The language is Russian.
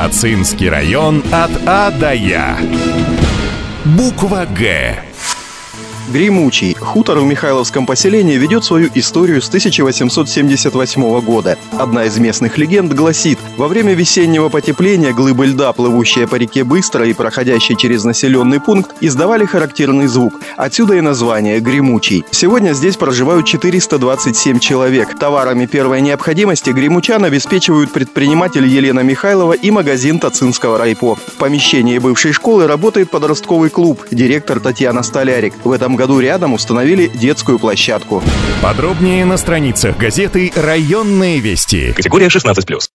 Тацинский район от А до Я. Буква «Г». Гремучий. Хутор в Михайловском поселении ведет свою историю с 1878 года. Одна из местных легенд гласит, во время весеннего потепления глыбы льда, плывущие по реке быстро и проходящие через населенный пункт, издавали характерный звук. Отсюда и название «Гремучий». Сегодня здесь проживают 427 человек. Товарами первой необходимости гремучан обеспечивают предприниматель Елена Михайлова и магазин Тацинского райпо. В помещении бывшей школы работает подростковый клуб, директор Татьяна Столярик. В этом году рядом установили детскую площадку. Подробнее на страницах газеты «Районные вести». Категория 16+.